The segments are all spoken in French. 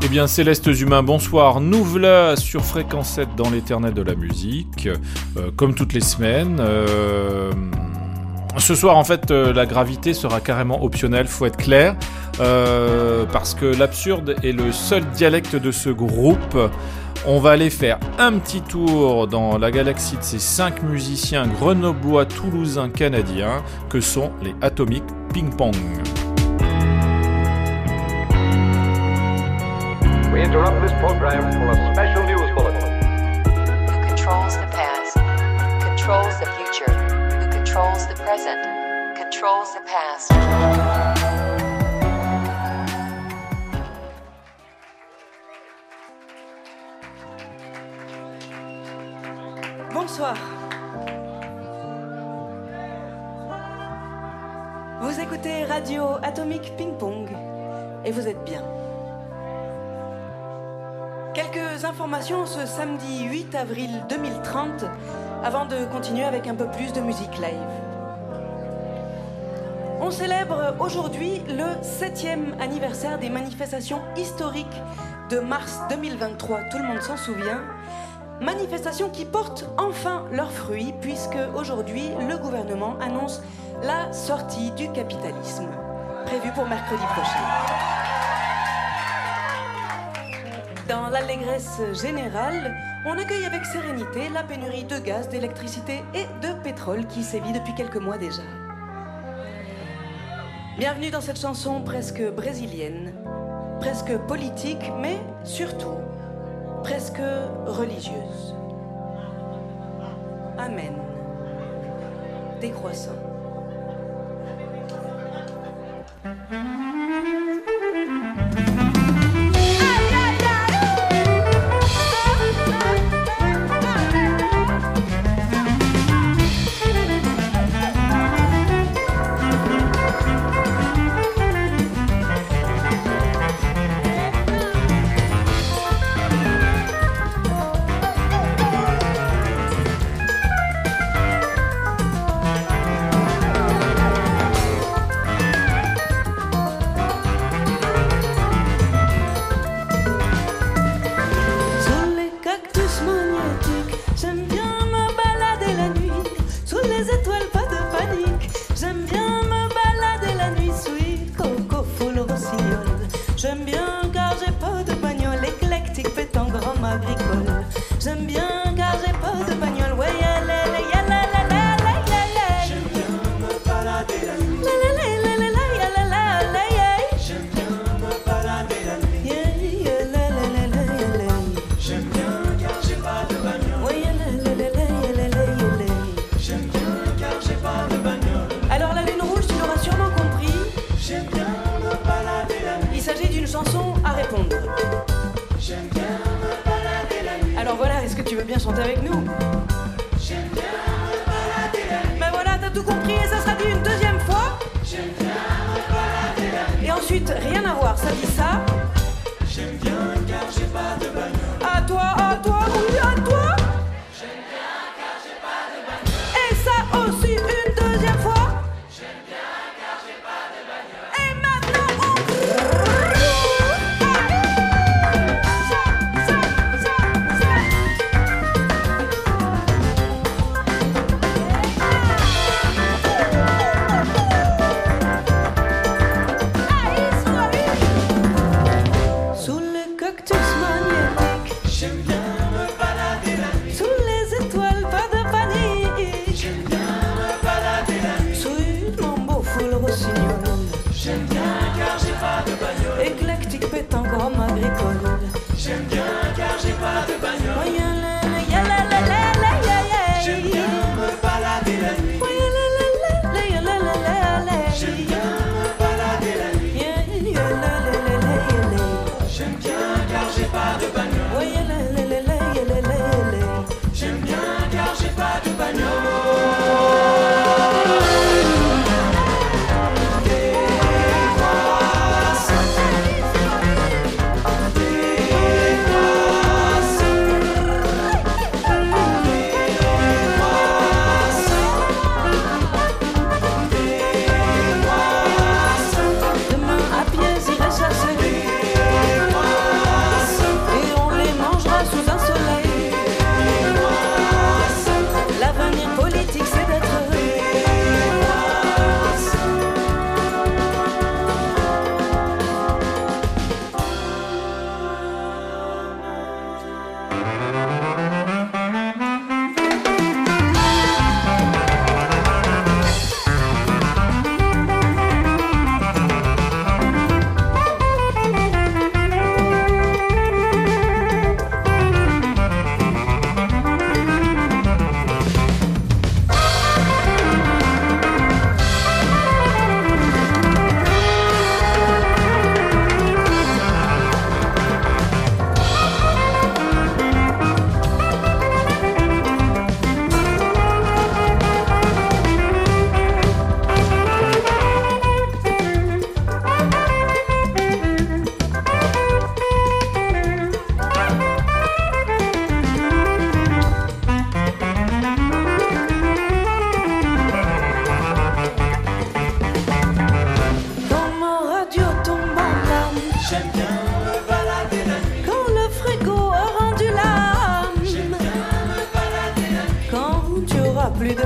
Eh bien, Célestes Humains, bonsoir. Nous voilà sur Fréquence 7 dans l'éternel de la musique, comme toutes les semaines. Ce soir, en fait, la gravité sera carrément optionnelle, faut être clair, parce que l'absurde est le seul dialecte de ce groupe. On va aller faire un petit tour dans la galaxie de ces 5 musiciens grenoblois, toulousains, canadiens, que sont les Atomic Ping Pong. We interrupt this program for a special news bulletin. Who controls the past, controls the future. Who controls the present, controls the past. Bonsoir. Vous écoutez Radio Atomic Ping Pong et vous êtes bien. Quelques informations ce samedi 8 avril 2030 avant de continuer avec un peu plus de musique live. On célèbre aujourd'hui le 7e anniversaire des manifestations historiques de mars 2023, tout le monde s'en souvient. Manifestations qui portent enfin leurs fruits puisque aujourd'hui le gouvernement annonce la sortie du capitalisme, prévue pour mercredi prochain. Dans l'allégresse générale, on accueille avec sérénité la pénurie de gaz, d'électricité et de pétrole qui sévit depuis quelques mois déjà. Bienvenue dans cette chanson presque brésilienne, presque politique, mais surtout presque religieuse. Amen. Décroissant.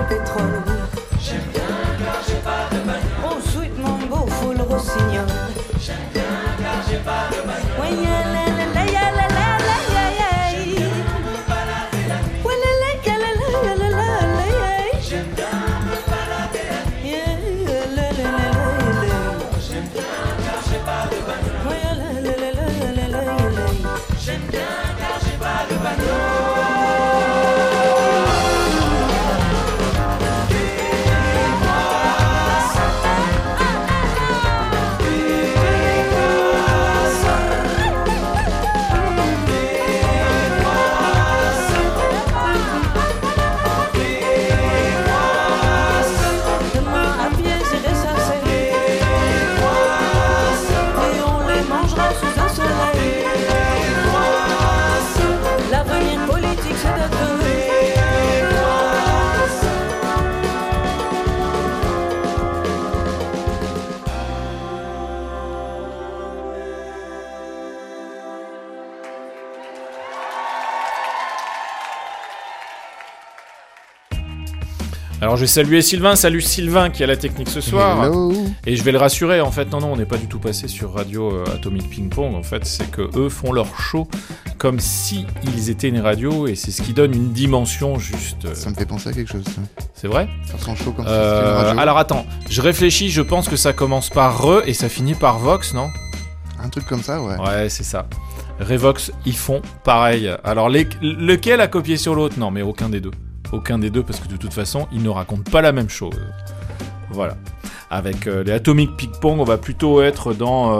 pétrole. J'aime bien car j'ai pas de bagnole. Oh, sweet mambo, full rossignol. J'aime bien car j'ai pas de bagnole. Ouais, ya la la la ya la la la ya ya. J'aime bien me balader la nuit. Ouais, la la ya la la la la la ya. J'aime bien me balader la nuit. Yeah, la la la la la. J'aime bien car j'ai pas de bagnole. Ouais, la la la la la la la. J'aime bien car j'ai pas de bagnole. Alors je vais saluer Sylvain, salut Sylvain qui a la technique ce soir. Hello. Et je vais le rassurer, en fait, non, on n'est pas du tout passé sur Radio Atomic Ping Pong, en fait, c'est que eux font leur show comme si ils étaient une radio, et c'est ce qui donne une dimension juste... Ça me fait penser à quelque chose, ça. C'est vrai ? Ça sent chaud comme si c'était une radio. Alors attends, je réfléchis, je pense que ça commence par Re et ça finit par Vox, non ? Un truc comme ça, ouais. Ouais, c'est ça. Revox, ils font pareil. Alors lequel a copié sur l'autre ? Non, mais aucun des deux. Aucun des deux, parce que de toute façon, ils ne racontent pas la même chose. Voilà. Avec les Atomic Ping Pong, on va plutôt être dans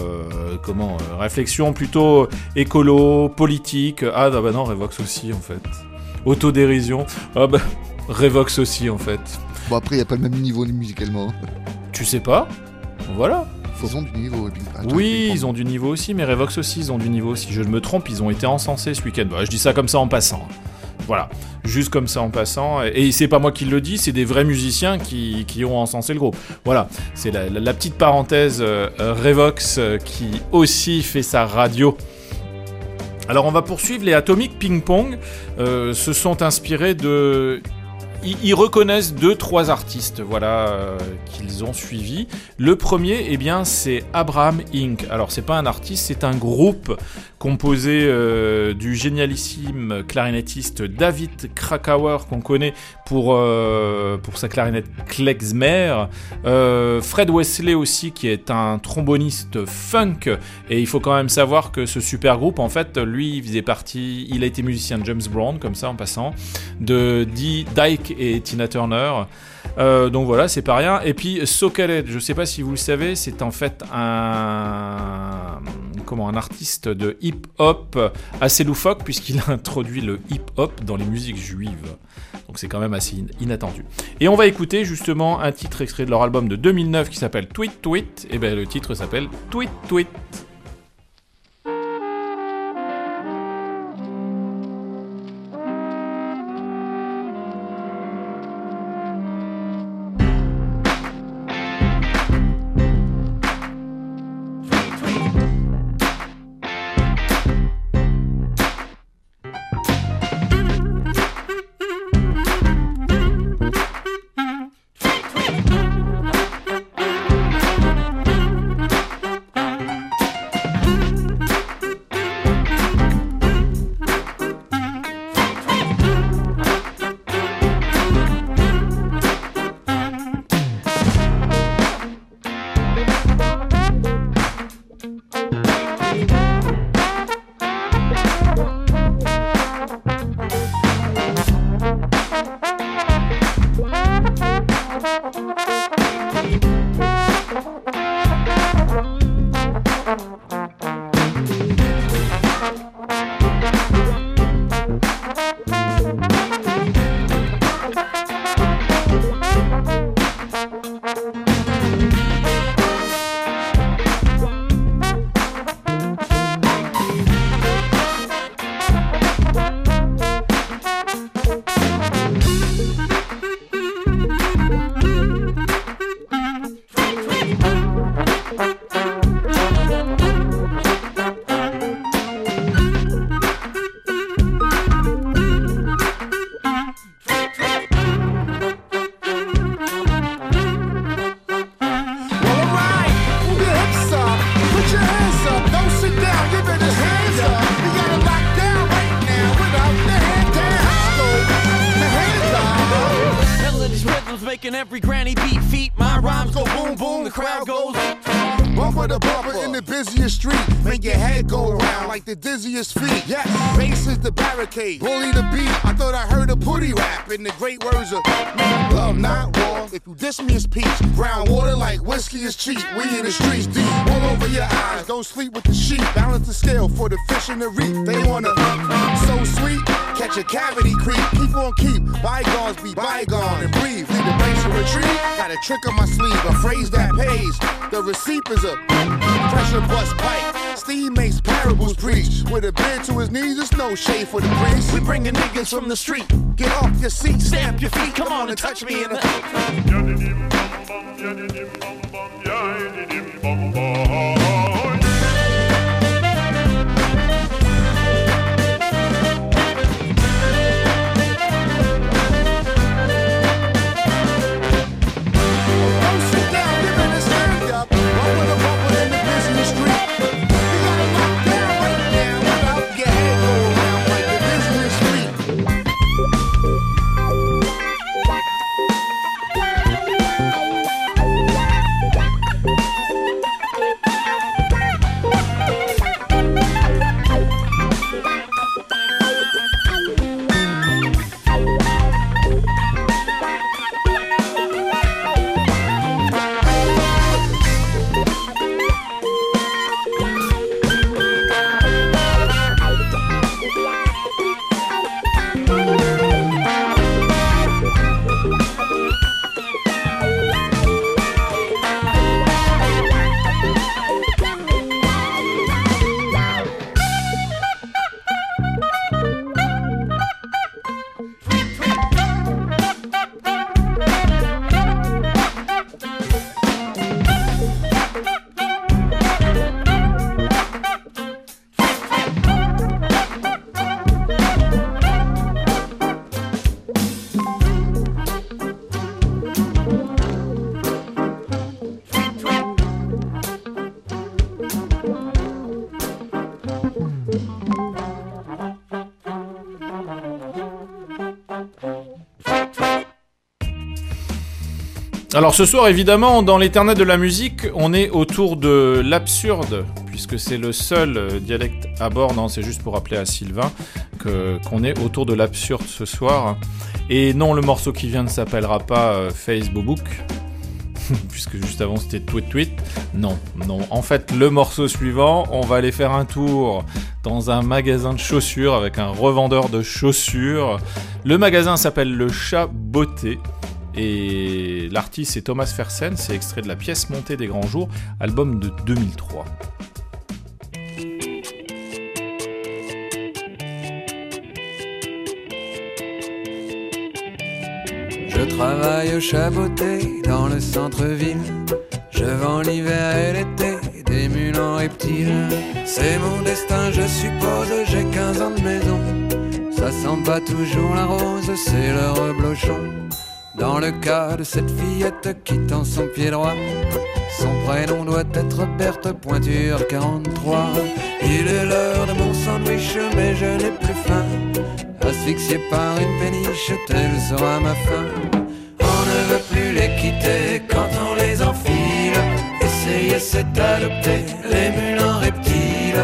réflexion plutôt écolo, politique. Ah bah non, Revox aussi en fait. Autodérision. Ah bah Revox aussi en fait. Bon après, il n'y a pas le même niveau musicalement. Tu sais pas ? Voilà. Ils ont du niveau. Oui, ils ont du niveau aussi, mais Revox aussi, ils ont du niveau. Si je ne me trompe, ils ont été encensés ce week-end. Bah, je dis ça comme ça en passant. Voilà, juste comme ça en passant. Et c'est pas moi qui le dis, c'est des vrais musiciens qui ont encensé le groupe. Voilà, c'est la petite parenthèse Revox qui aussi fait sa radio. Alors on va poursuivre. Les Atomic Ping Pong se sont inspirés de... Ils reconnaissent 2-3 artistes, voilà, qu'ils ont suivis. Le premier, eh bien, c'est Abraham Inc. Alors, c'est pas un artiste, c'est un groupe composé du génialissime clarinettiste David Krakauer, qu'on connaît pour sa clarinette Klezmer. Fred Wesley aussi, qui est un tromboniste funk. Et il faut quand même savoir que ce super groupe, en fait, lui, il a été musicien de James Brown, comme ça, en passant, de Dyke et Tina Turner. Donc voilà, c'est pas rien. Et puis Sokeled, je sais pas si vous le savez, c'est en fait un artiste de hip-hop assez loufoque, puisqu'il a introduit le hip-hop dans les musiques juives. Donc c'est quand même assez inattendu. Et on va écouter justement un titre extrait de leur album de 2009 qui s'appelle Tweet Tweet. Et bien le titre s'appelle Tweet Tweet. making every granny beat feet. My rhymes go boom boom, the crowd goes bumper to bumper in the busiest street. Make your head go around like the dizziest feet. Yes, bass is the barricade, bully the beat. I thought I heard a putty rap in the great words of love, not war. If you diss me, it's peach. Brown water like whiskey is cheap. We in the streets deep, all over your eyes. Don't sleep with the sheep. Balance the scale for the fish in the reef. They wanna so sweet, catch a cavity creep. Keep on keep, bygones be bygone and breathe. Leave the base and retreat. Got a trick on my sleeve, a phrase that pays. The receipt is a pressure bust pipe. Steve makes parables preach. With a beard to his knees, there's no shade for the priest. We bringing niggas from the street. Get off your seat, Stamp your feet, come on and touch me in the Alors ce soir, évidemment, dans l'éternel de la musique, on est autour de l'absurde, puisque c'est le seul dialecte à bord, non, c'est juste pour rappeler à Sylvain qu'on est autour de l'absurde ce soir. Et non, le morceau qui vient ne s'appellera pas Facebook, puisque juste avant c'était Tweet Tweet. Non. En fait, le morceau suivant, on va aller faire un tour dans un magasin de chaussures avec un revendeur de chaussures. Le magasin s'appelle Le Chat Beauté. Et l'artiste c'est Thomas Fersen, c'est extrait de la pièce Montée des Grands Jours, album de 2003. Je travaille au Chat Beauté dans le centre-ville. Je vends l'hiver et l'été des mules en reptiles. C'est mon destin, je suppose, j'ai 15 ans de maison. Ça sent pas toujours la rose, c'est le reblochon. Dans le cas de cette fillette qui tend son pied droit, son prénom doit être Berthe Pointure 43. Il est l'heure de mon sandwich, mais je n'ai plus faim. Asphyxié par une péniche, telle sera ma fin. On ne veut plus les quitter quand on les enfile. Essayer c'est adopter les mules en reptiles.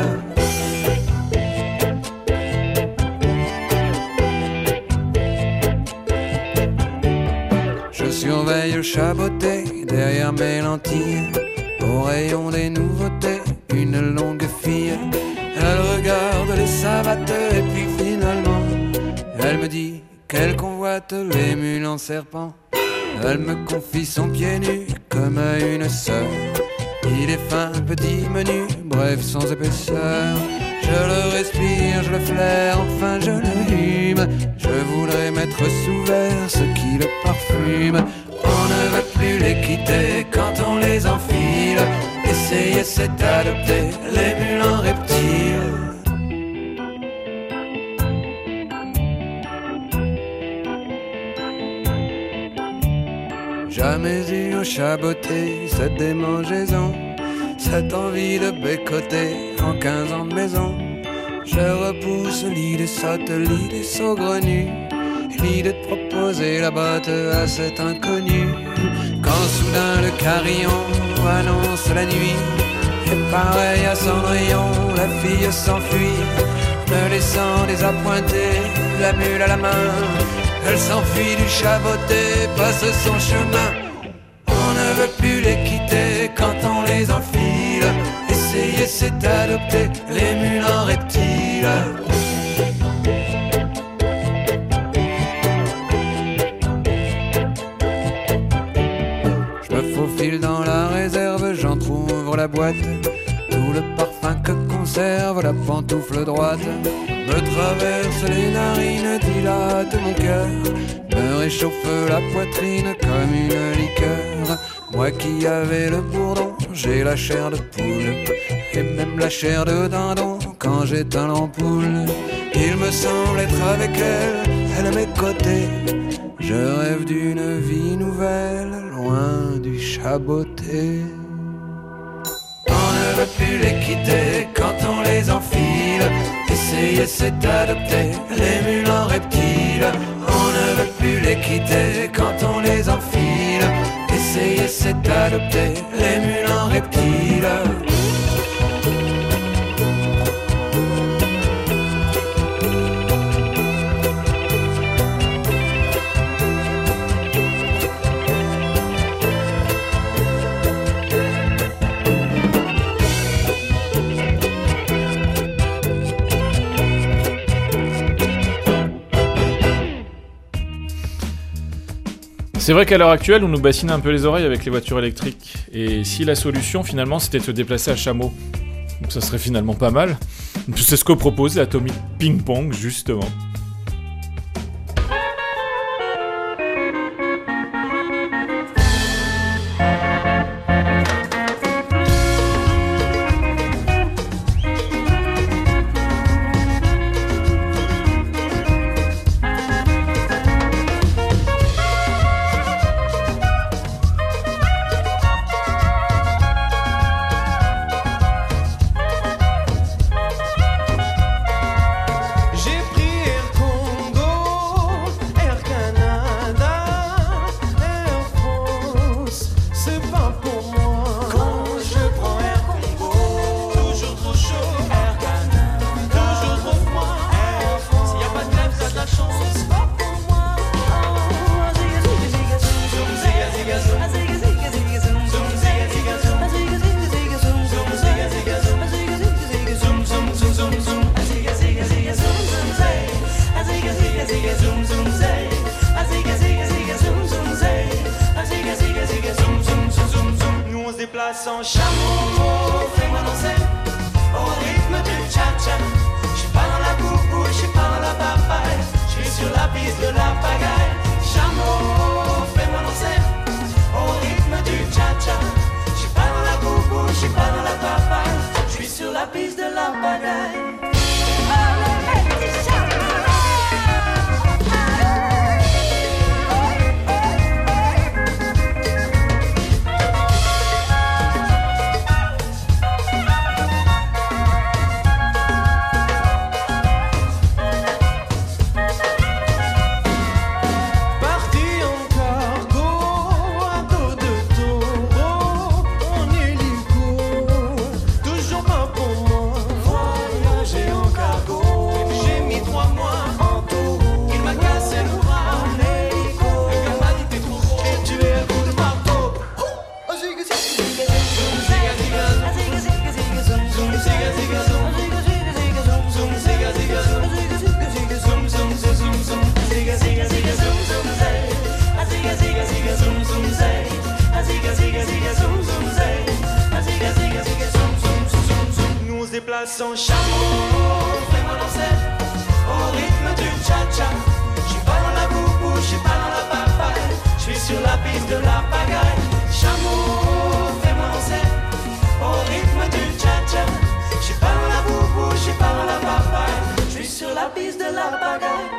Surveille le Chat Beauté derrière mes lentilles. Au rayon des nouveautés, une longue fille. Elle regarde les savates et puis finalement elle me dit qu'elle convoite les mules en serpent. Elle me confie son pied nu comme à une sœur. Il est fin, petit, menu, bref sans épaisseur. Je le respire, je le flaire, enfin je le hume. Je voudrais mettre sous verre ce qui le parfume. On ne veut plus les quitter quand on les enfile. Essayer c'est adopter les mules en reptiles. Jamais eu au Chat Beauté cette démangeaison, cette envie de bécoter en 15 ans de maison. Je repousse l'idée sotte, l'idée saugrenue. suffit de proposer la botte à cet inconnu. Quand soudain le carillon annonce la nuit, et pareil à Cendrillon, la fille s'enfuit, me laissant désappointé, la mule à la main. Elle s'enfuit du chaboté, passe son chemin. On ne veut plus les quitter quand on les enfile. Essayer c'est adopter les mules en reptiles. Je me faufile dans la réserve, j'entrouvre la boîte. Tout le parfum que conserve la pantoufle droite me traverse les narines, dilate mon cœur, me réchauffe la poitrine comme une liqueur. Moi qui avais le bourdon, j'ai la chair de poule, et même la chair de dindon quand j'éteins l'ampoule. Il me semble être avec elle à mes côtés. Je rêve d'une vie nouvelle, loin du chaboté. On ne veut plus les quitter quand on les enfile. Essayer c'est adopter les mules en reptiles. On ne veut plus les quitter quand on les enfile. Essayer c'est adopter les mules en reptiles. C'est vrai qu'à l'heure actuelle, on nous bassine un peu les oreilles avec les voitures électriques. Et si la solution, finalement, c'était de se déplacer à chameau, donc ça serait finalement pas mal. C'est ce que propose Atomic Ping Pong, justement. Sans chameau, fais-moi danser au rythme du cha-cha. J'suis pas dans la boubou, j'suis pas dans la papaye, j'suis sur la piste de la pagaille. Chameau, fais-moi danser au rythme du cha-cha. J'suis pas dans la boubou, j'suis pas dans la papaye, j'suis sur la piste de la pagaille. Sans chameau, fais-moi danser au rythme du cha-cha. J'suis pas dans la boubou, j'suis pas dans la papaye, j'suis sur la piste de la pagaille. Chameau, fais-moi danser au rythme du cha-cha. J'suis pas dans la boubou, j'suis pas dans la papaye, j'suis sur la piste de la pagaille.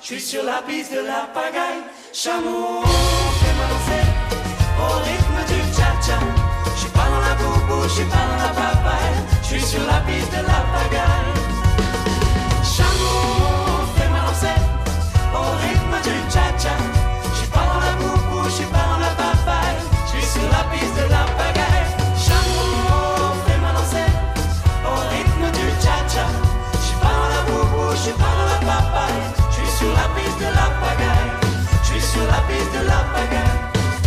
je suis sur la piste de la pagaille. Chameau, fais-moi danser au rythme du cha-cha. Je suis pas dans la boubou, je suis pas dans la papaye, je suis sur la piste de la pagaille. Chameau, fais-moi danser au rythme du cha-cha. Je suis pas dans la boubou, je suis pas dans la papaye, je suis sur la piste de la pagaille. Chameau, fais-moi danser au rythme du cha-cha. Je suis pas dans la boubou, je suis pas dans la papaye, je suis sur la piste de la pagaille, je suis sur la piste de la pagaille.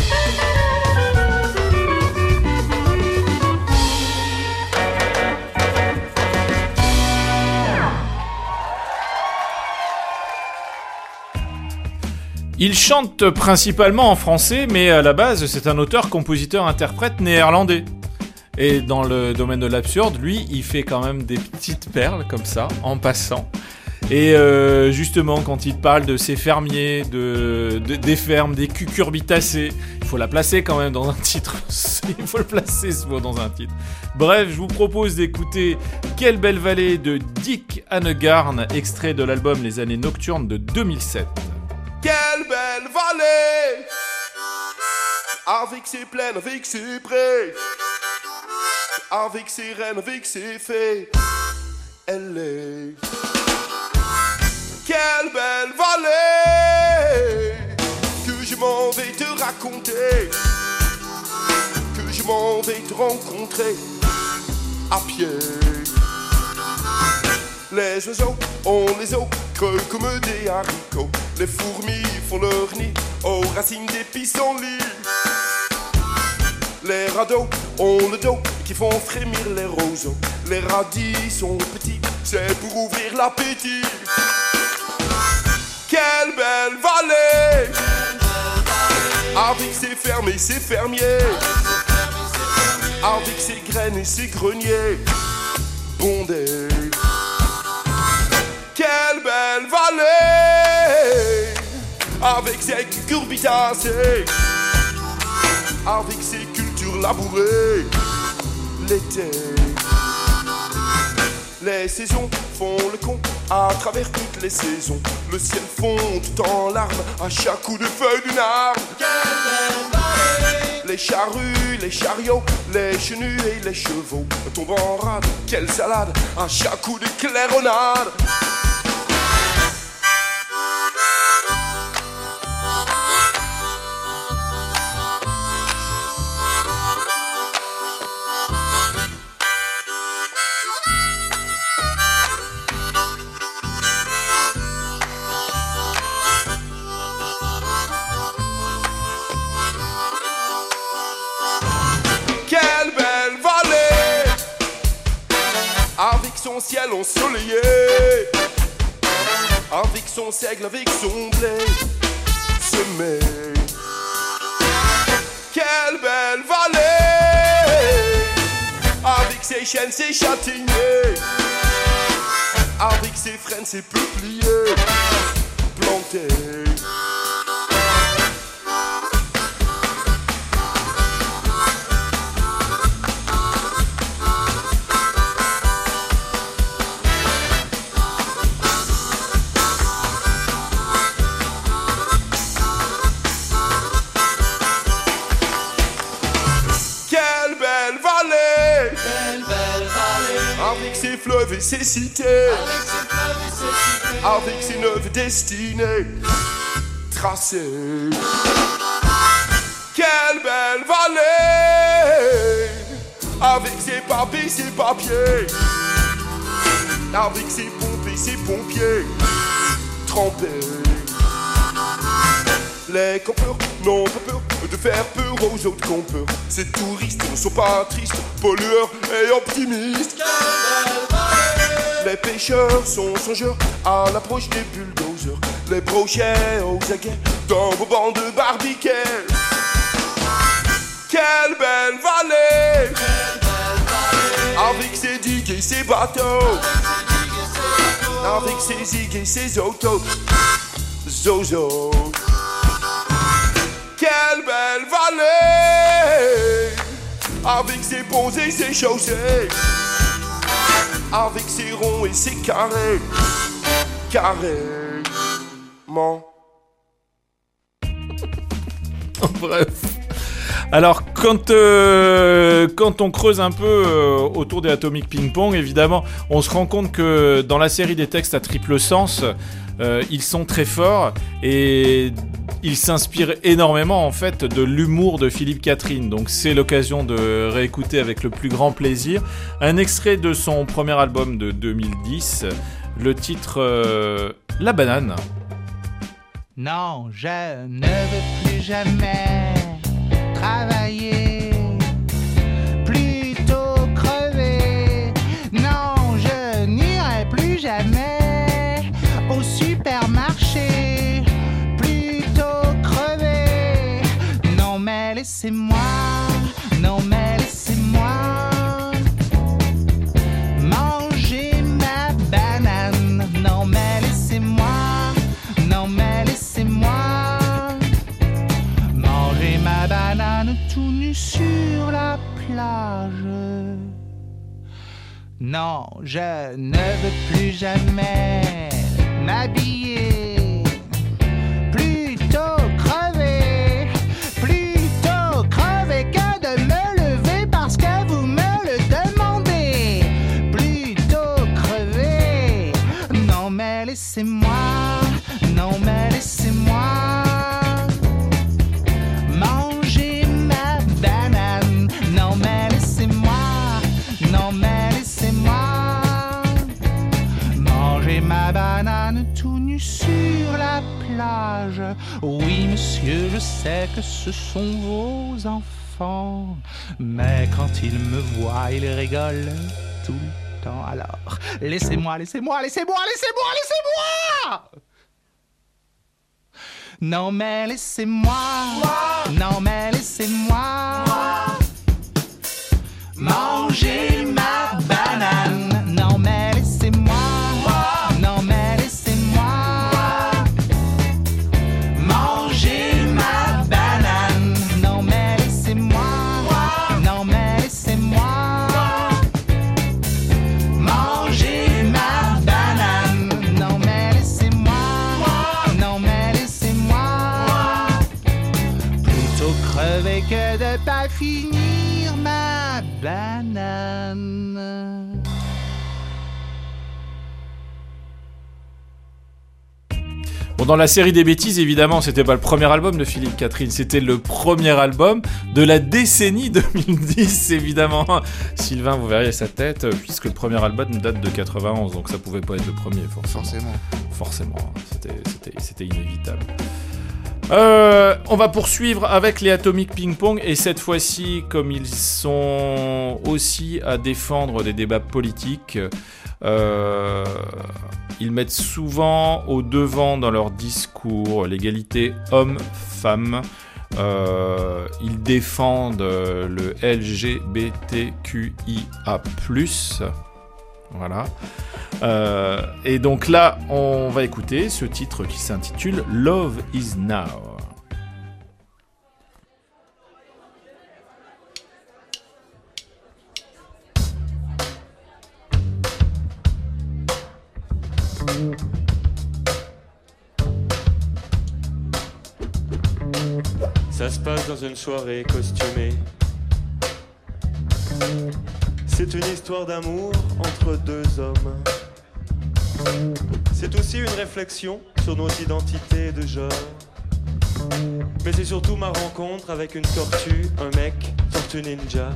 Il chante principalement en français, mais à la base, c'est un auteur-compositeur-interprète néerlandais. Et dans le domaine de l'absurde, lui, il fait quand même des petites perles comme ça, en passant. Et justement, quand il parle de ces fermiers, des fermes, des cucurbitacées, il faut la placer quand même dans un titre. Il faut le placer ce mot dans un titre. Bref, je vous propose d'écouter Quelle belle vallée de Dick Annegarn, extrait de l'album Les années nocturnes de 2007. Quelle belle vallée, avec ses plaines, avec ses prés, avec ses reines, avec ses fées, elle est. Quelle belle vallée, que je m'en vais te raconter, que je m'en vais te rencontrer à pied. Les oiseaux ont les os creux comme des haricots. Les fourmis font leur nid aux racines des pissenlits. Les radeaux ont le dos qui font frémir les roseaux. Les radis sont petits, c'est pour ouvrir l'appétit. Quelle belle vallée, avec ses fermes et ses fermiers, avec ses graines et ses greniers bondés. Quelle belle vallée, avec ses cucurbitacées, avec ses cultures labourées, l'été. Les saisons font le con à travers toutes les saisons. Le ciel fond tout en larmes à chaque coup de feuille d'une arme. Les charrues, les chariots, les chenus et les chevaux tombent en rade, quelle salade à chaque coup de claironnade. Son ciel ensoleillé, avec son seigle, avec son blé semé. Quelle belle vallée, avec ses chênes, ses châtaigniers, avec ses frênes, ses peupliers plantés. Avec ses fleuves et ses cités, avec ses neuves destinées tracées. Quelle belle vallée, avec ses papes et ses papiers, avec ses pompes et ses pompiers trempés. Les campeurs n'ont pas peur de faire peur aux autres campeurs. Ces touristes ne sont pas tristes, pollueurs et optimistes. Les pêcheurs sont songeurs à l'approche des bulldozers. Les brochets aux aguets dans vos bancs de barbiquets. Quelle belle vallée, avec ses digues et ses bateaux, avec ses zigues et ses autos. Zozo. Quelle belle vallée, avec ses ponts et ses chaussées, avec ses ronds et ses carrés, carrément. moment. Bref. Alors, quand on creuse un peu autour des Atomic Ping Pong, évidemment, on se rend compte que dans la série des textes à triple sens, ils sont très forts et ils s'inspirent énormément en fait de l'humour de Philippe Catherine. Donc c'est l'occasion de réécouter avec le plus grand plaisir un extrait de son premier album de 2010, le titre La Banane. Non, je ne veux plus jamais travailler, plutôt crever. Non, je n'irai plus jamais au supermarché, plutôt crever. Non mais laissez-moi, non mais laissez-moi manger ma banane. Non mais laissez-moi, non mais laissez-moi manger ma banane tout nu sur la plage. Non, je ne veux plus jamais m'habiller, plutôt crever que de me lever parce que vous me le demandez, plutôt crever. Non mais laissez-moi, non mais laissez-moi manger ma banane. Non mais laissez-moi, non mais laissez-moi manger ma banane tout nu sur la plage. Oui monsieur, je sais que ce sont vos enfants, mais quand ils me voient, ils rigolent tout le temps. Alors laissez-moi, laissez-moi, laissez-moi, laissez-moi, laissez-moi. Non mais laissez-moi, non mais laissez-moi manger ma banane. Non mais laissez-moi, non mais laissez-moi manger ma banane. Non mais laissez-moi, non mais laissez-moi manger ma banane. Non mais laissez-moi, non mais laissez-moi plutôt crever que de pas finir ma banane. Bon, dans la série des bêtises, évidemment, c'était pas le premier album de Philippe Catherine, c'était le premier album de la décennie 2010, évidemment. Sylvain, vous verriez sa tête, puisque le premier album date de 91, donc ça pouvait pas être le premier, forcément. C'était inévitable. On va poursuivre avec les Atomic Ping Pong, et cette fois-ci, comme ils sont aussi à défendre des débats politiques, ils mettent souvent au devant dans leur discours l'égalité homme-femme. Ils défendent le LGBTQIA+. Voilà. Et donc là, on va écouter ce titre qui s'intitule Love is Now. Ça se passe dans une soirée costumée. C'est une histoire d'amour entre deux hommes. C'est aussi une réflexion sur nos identités de genre. Mais c'est surtout ma rencontre avec une tortue, un mec, tortue ninja.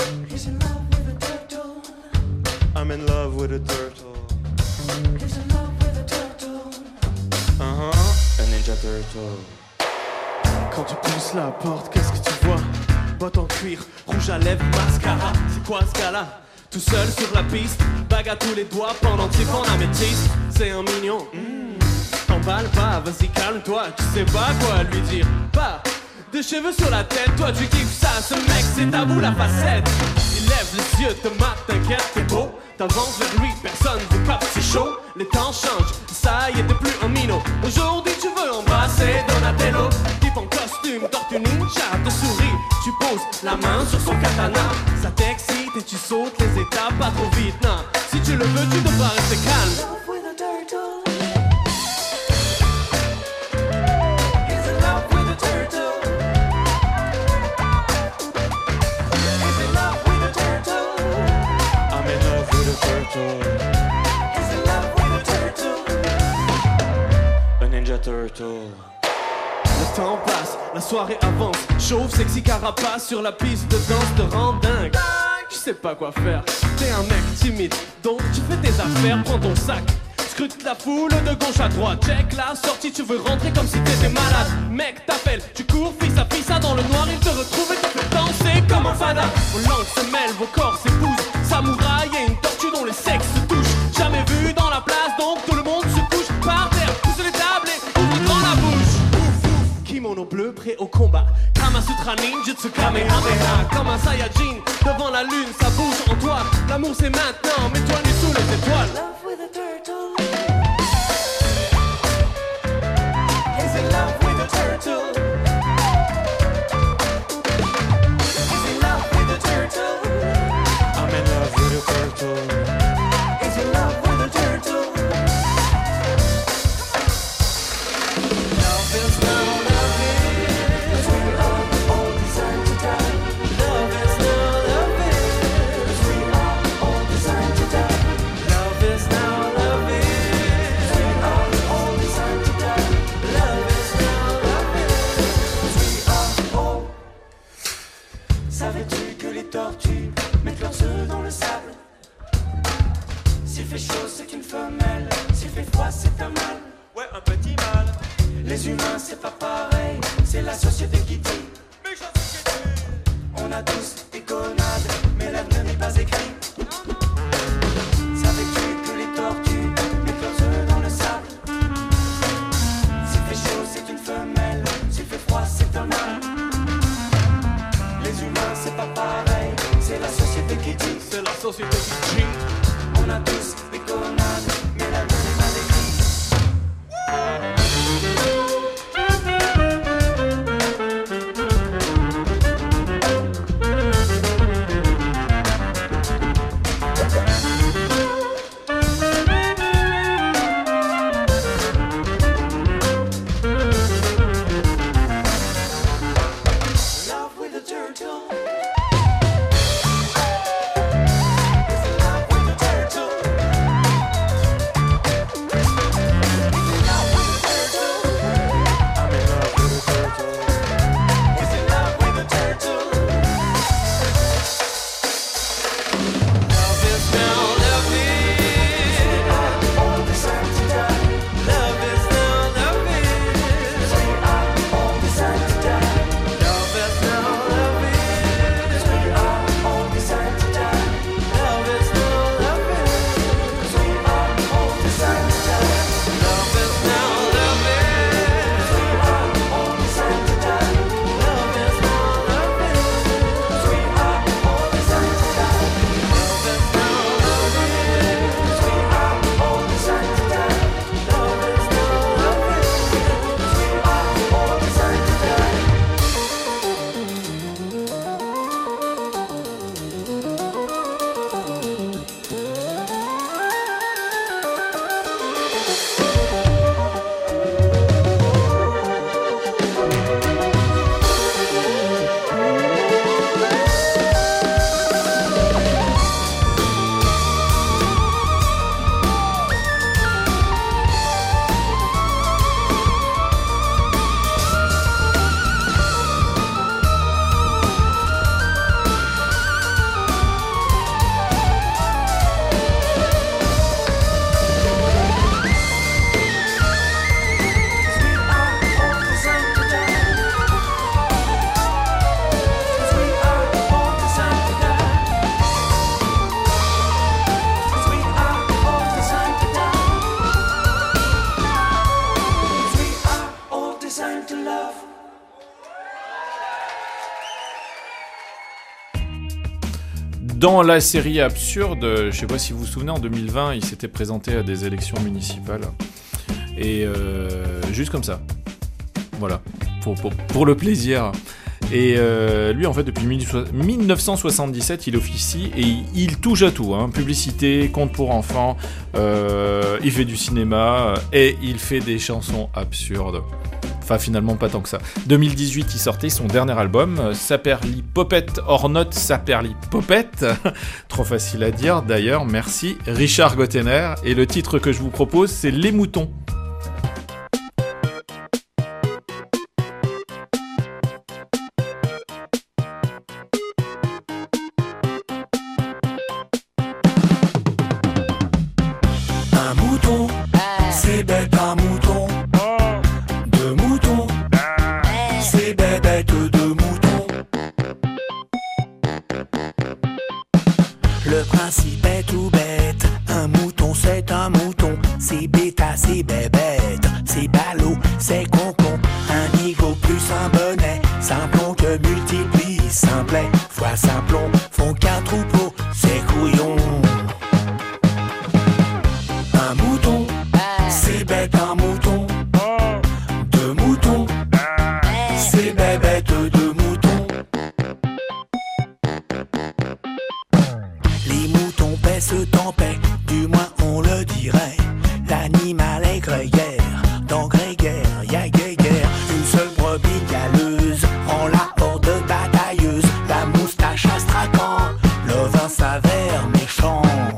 I'm in love with a turtle. A ninja turtle. Quand tu pousses la porte, qu'est-ce que tu vois? Bottes en cuir, rouge à lèvres, mascara. C'est quoi ce gars-là? Tout seul sur la piste, bague à tous les doigts, pendentif en améthyste. C'est un mignon. T'emballes pas, vas-y calme-toi, tu sais pas quoi lui dire. Pas de cheveux sur la tête, toi tu kiffes ça, ce mec c'est à vous la facette. Il lève les yeux, te mate, t'inquiète, t'es beau. T'avances vers lui, personne vous capte, c'est chaud. Les temps changent, ça y est, t'es plus un minot. Aujourd'hui tu veux embrasser Donatello. Type en costume, tortue ninja, te sourit. Tu poses la main sur son katana. Ça t'excite et tu sautes les étapes pas trop vite, non. Si tu le veux, tu devras rester calme. Ninja Turtle. Le temps passe, la soirée avance. Chauve, sexy carapace sur la piste de danse te rend dingue. Je sais pas quoi faire, t'es un mec timide, donc tu fais tes affaires, prends ton sac. Scrute la foule de gauche à droite. Check la sortie, tu veux rentrer comme si t'étais malade. Mec t'appelle, tu cours, fille ça dans le noir. Il te retrouve et te fait danser comme un fada. Vos langues se mêlent, vos corps s'épousent. Samouraï et une tortue dont les sexes se touchent. Jamais vu dans la place, donc tout le monde se couche par terre. Pousse les tables et ouvre grand la bouche. Kimono bleu, prêt au combat. Kamasutra ninjutsu kamehameha. Comme un saiyajin, devant la lune, ça bouge en toi. L'amour c'est maintenant, mets-toi nu sous les étoiles. Love with a turtle. Is in love with a turtle. Is in love with a turtle. I'm in love with a turtle. Is in love with a turtle. Love is now love is. We are all designed to die. Love is now love is. We are all designed to die. Love is now love is. We are all designed to die. Love is now love is. We are all. Savais-tu que les tortues mettent leurs œufs dans le sable? S'il fait chaud, c'est une femelle. S'il fait froid, c'est un mâle. Ouais, un petit mal. Les humains, c'est pas pareil. C'est la société qui dit. On a tous des connades, mais l'avenir n'est pas écrit. Savais-tu que les tortues mettent leurs œufs dans le sable? S'il fait chaud, c'est une femelle. S'il fait froid, c'est un mâle. Les humains, c'est pas pareil. C'est la société qui dit. C'est la société qui dit. On a tous des connades, mais l'avenir n'est pas écrit. Love with a turtle. Is in love with a turtle. Is in love with a turtle. I'm in love with a turtle. Is in love with a turtle. Love is now love is. We are all designed to die. Love is now love is. We are all designed to die. Love is now love is. We are all designed to die. Love is now love is. We are all designed to die. Love is now love is. We are all designed to die. Love is now love is. We are all designed to die. Love is now love is. We are all designed to die. Love is now love is. We are all designed to die. Dans la série absurde, je sais pas si vous vous souvenez, en 2020, il s'était présenté à des élections municipales. Et juste comme ça. Voilà. Pour le plaisir. Et lui, en fait, depuis 1977, il officie et il touche à tout. Hein. Publicité, conte pour enfants, il fait du cinéma et il fait des chansons absurdes. Enfin, finalement, pas tant que ça. 2018, il sortait son dernier album, Saperlipopette or not Saperlipopette. Trop facile à dire, d'ailleurs, merci. Richard Gottener. Et le titre que je vous propose, c'est Les Moutons. c'est concon. Un nigo plus un bonnet, simplon que multiplie, simplet fois simplon, font qu'un troupeau, c'est couillon. Un mouton, c'est bête un mouton. Deux moutons, c'est bête deux moutons. Les moutons paient ce temps paix, du moins on le dirait. L'animal est grégaire, dans grégaire, y'a guéguerre. Une seule brebis galeuse, en la horde batailleuse. La moustache astracan, le vin s'avère méchant.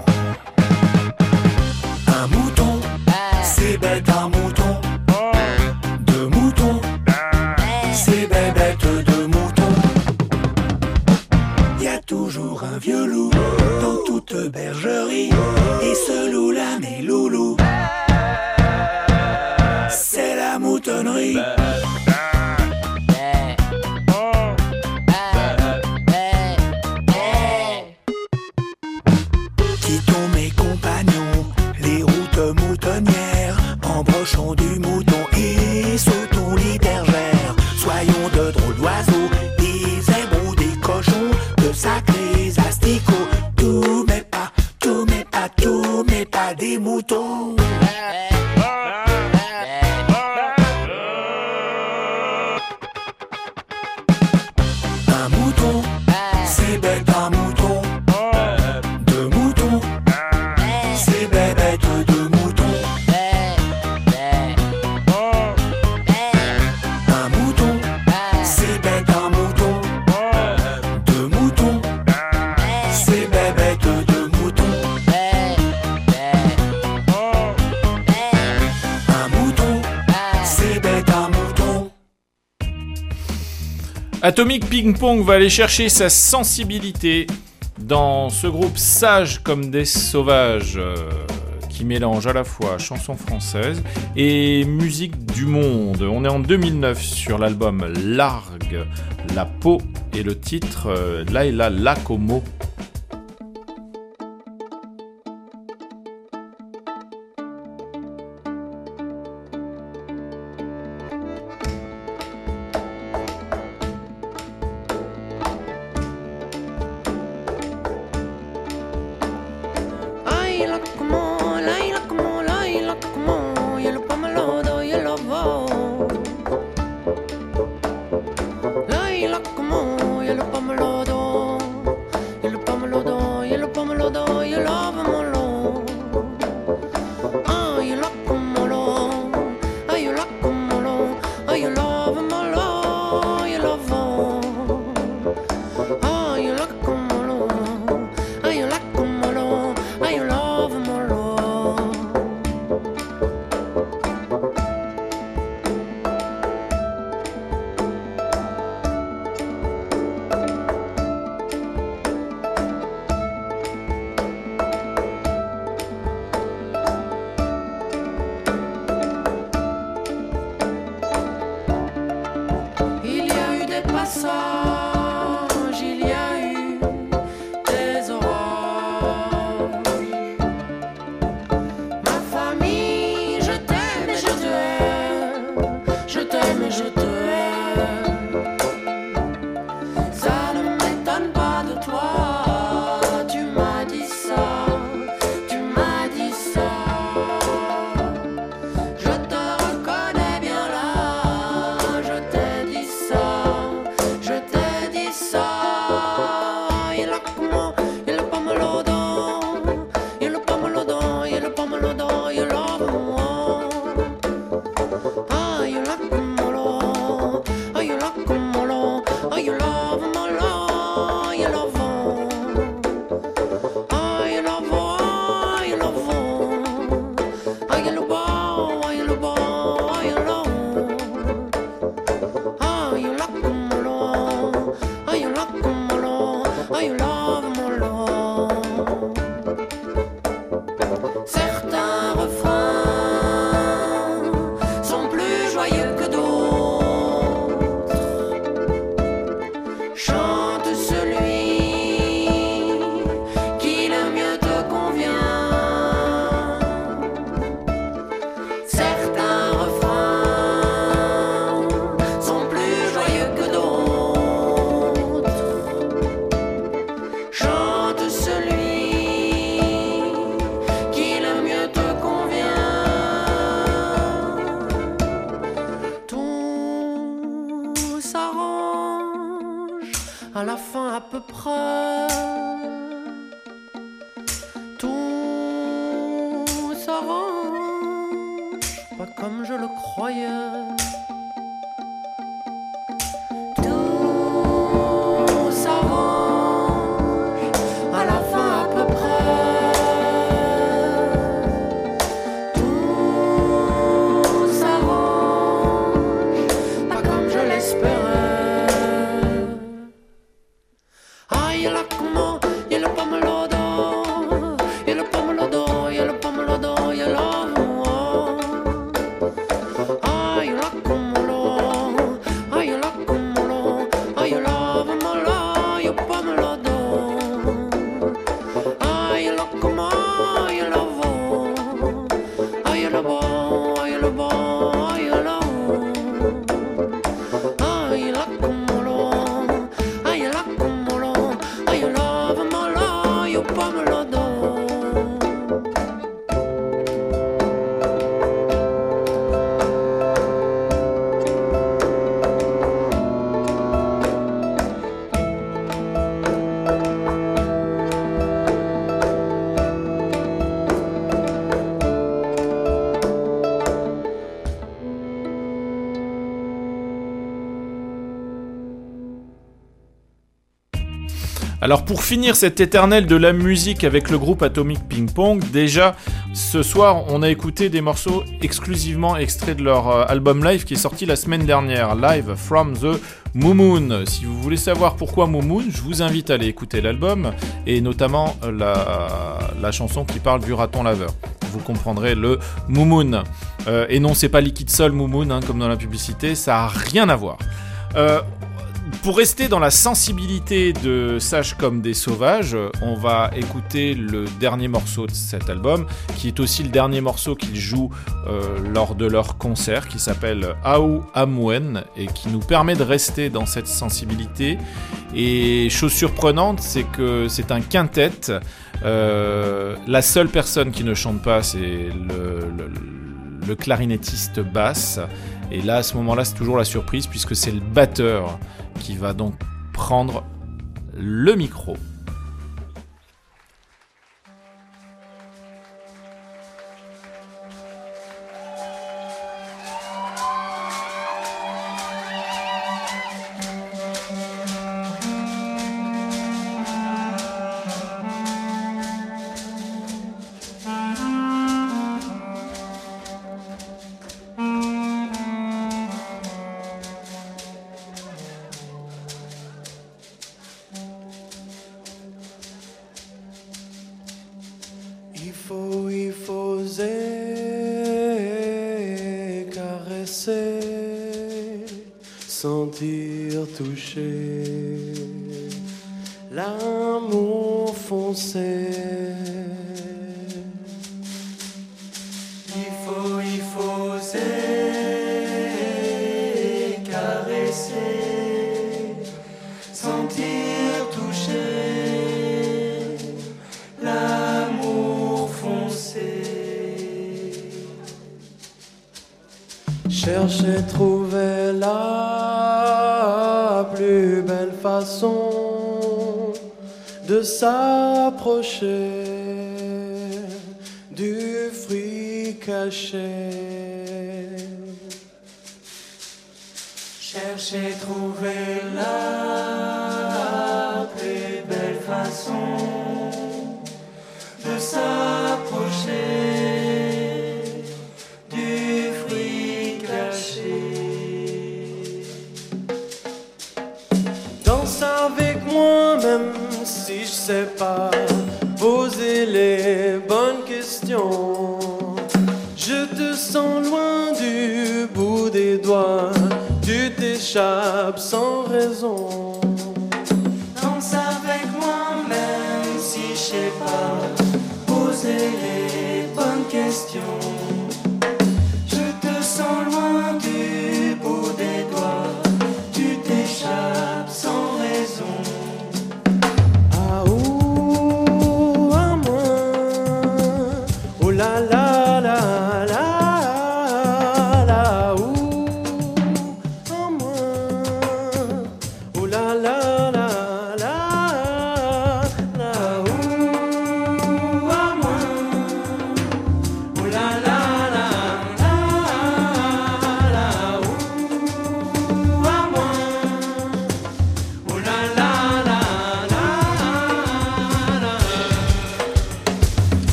Un mouton, c'est bête un mouton. Deux moutons, c'est bête deux moutons. Y'a toujours un vieux loup dans toute bergerie, et ce loup-là n'est loulou, c'est la moutonnerie. Quittons mes compagnons, les routes moutonnières, embrochons du mouton et sautons les bergères. Soyons de drôles d'oiseaux, des zèbres ou des cochons, de sacrés asticots. Tout mais pas, tout mais pas, tout mais pas des moutons. Un mouton, c'est bête un mouton. Deux moutons, c'est bête deux moutons. Un mouton, c'est bête un mouton. Deux moutons, c'est bête deux moutons. Un mouton, c'est bête un mouton. Atomic Ping Pong va aller chercher sa sensibilité dans ce groupe sage comme des sauvages qui mélange à la fois chanson française et musique du monde. On est en 2009 sur l'album Largue la peau et le titre Laila Lakomo. à la fin à peu près, tout s'arrange, pas comme je le croyais. Tout s'arrange, à la fin à peu près, tout s'arrange, pas comme je l'espérais. Alors pour finir cet éternel de la musique avec le groupe Atomic Ping Pong, déjà ce soir on a écouté des morceaux exclusivement extraits de leur album live qui est sorti la semaine dernière, Live from the Moon. Si vous voulez savoir pourquoi Moon, je vous invite à aller écouter l'album et notamment la chanson qui parle du raton laveur. Vous comprendrez le Moon. Et non, c'est pas Liquid Soul Moon hein, comme dans la publicité, ça a rien à voir. Pour rester dans la sensibilité de Sages comme des sauvages, on va écouter le dernier morceau de cet album, qui est aussi le dernier morceau qu'ils jouent lors de leur concert, qui s'appelle Au Amwen, et qui nous permet de rester dans cette sensibilité. Et chose surprenante, c'est que c'est un quintet. La seule personne qui ne chante pas, c'est le clarinettiste basse. Et là, à ce moment-là, c'est toujours la surprise, puisque c'est le batteur qui va donc prendre le micro. Il faut oser caresser, sentir, toucher l'amour foncé. Il faut oser caresser, sentir, toucher l'amour foncé. Chercher, trouver la plus belle façon de s'approcher du fruit caché. Chercher, trouver la plus belle façon de s'approcher du fruit caché. Danse avec moi même si je sais pas poser les bonnes questions. Je te sens loin du bout des doigts, tu t'échappes sans raison. Danse avec moi même si je sais pas poser les bonnes questions. Je te sens loin du bout des doigts, tu t'échappes sans raison. Ah ouh, à moi, oh la la la la la, ouh, à moi, oh la la la.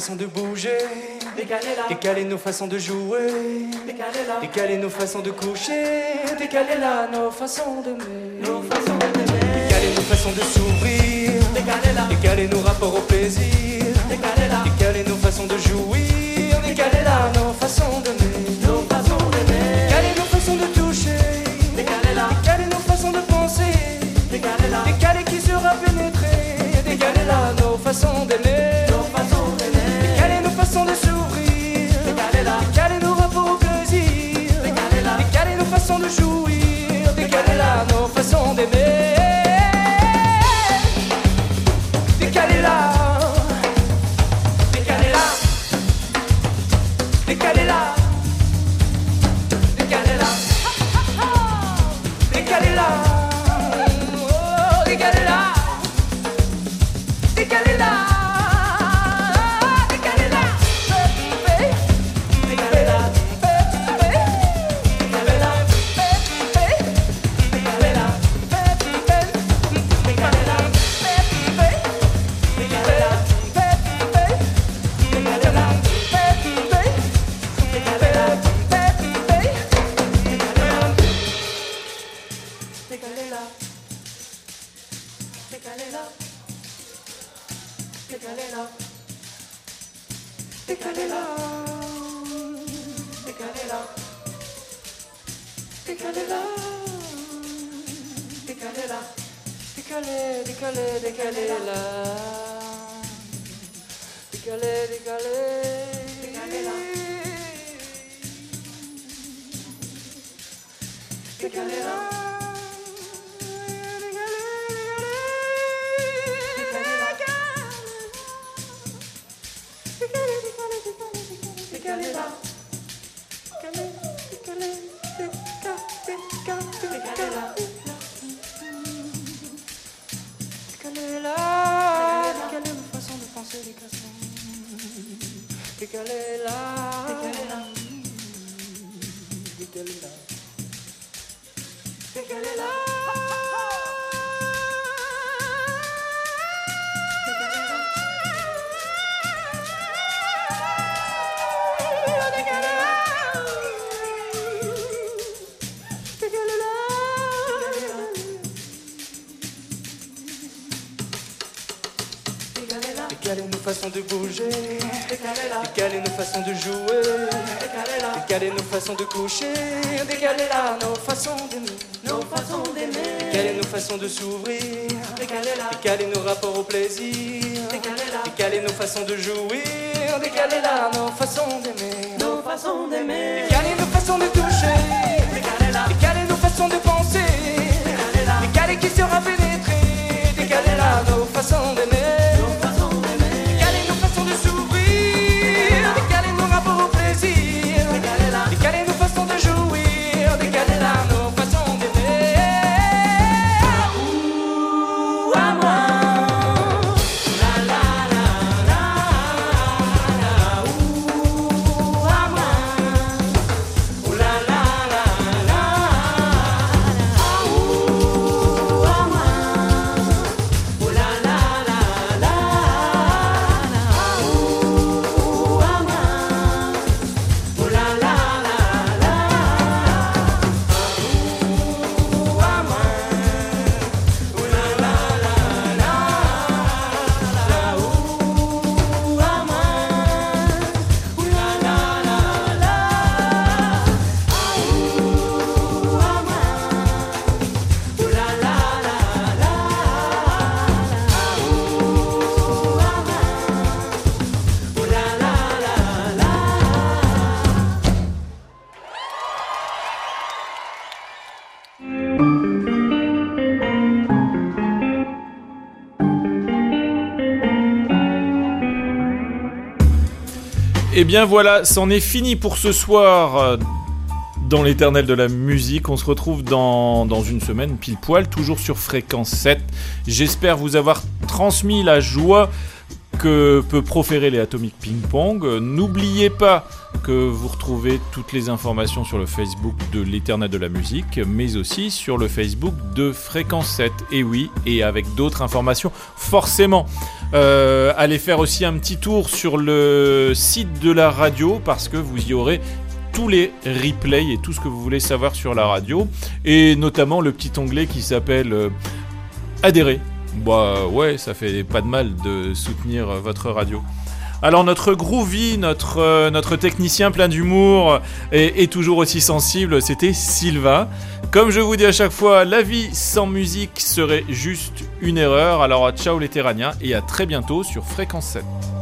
façons de bouger, décaler nos façons de jouer, décaler nos façons de coucher, décaler là nos façons d'aimer, décaler nos façons de s'ouvrir, décaler nos rapports au plaisir, décaler nos façons de jouir, décaler là nos façons d'aimer, décaler nos façons de toucher, décaler nos façons de penser, décaler qui sera pénétré, décaler là nos façons d'aimer, décaler nos façons de s'ouvrir, décaler nos rapports au plaisir, décaler nos façons de jouir, décaler là nos façons d'aimer, décaler là, décaler là, décaler là, décaler là, décaler là, oh, décaler là, décaler là. Décaler nos façons de bouger, décaler nos façons de jouer, décaler nos façons de coucher, décaler là nos façons d'aimer, décaler nos façons de s'ouvrir, décaler nos rapports au plaisir, décaler nos façons de jouir, décaler là nos façons d'aimer, décaler nos façons de toucher, décaler nos façons de penser, décaler qui sera pénétré, décaler là nos façons d'aimer. Décaler nos façons de jouir, décaler là nos façons d'aimer. Ouh, à moi. La la la la la. Ouh, à moi. Ouh la la la la. Ouh, à moi. Ouh la la la la. Ouh, à moi. Ouh la la. Et bien voilà, c'en est fini pour ce soir dans l'éternel de la musique. On se retrouve dans une semaine pile poil, toujours sur Fréquence 7. J'espère vous avoir transmis la joie que peut proférer les Atomic Ping Pong. N'oubliez pas que vous retrouvez toutes les informations sur le Facebook de l'éternel de la musique, mais aussi sur le Facebook de Fréquence 7. Et oui, et avec d'autres informations forcément. Allez faire aussi un petit tour sur le site de la radio parce que vous y aurez tous les replays et tout ce que vous voulez savoir sur la radio, et notamment le petit onglet qui s'appelle adhérer. Bah ouais, ça fait pas de mal de soutenir votre radio. Alors notre Groovy, notre technicien plein d'humour et toujours aussi sensible, c'était Sylvain. Comme je vous dis à chaque fois, la vie sans musique serait juste une erreur. Alors ciao les Terraniens et à très bientôt sur Fréquence 7.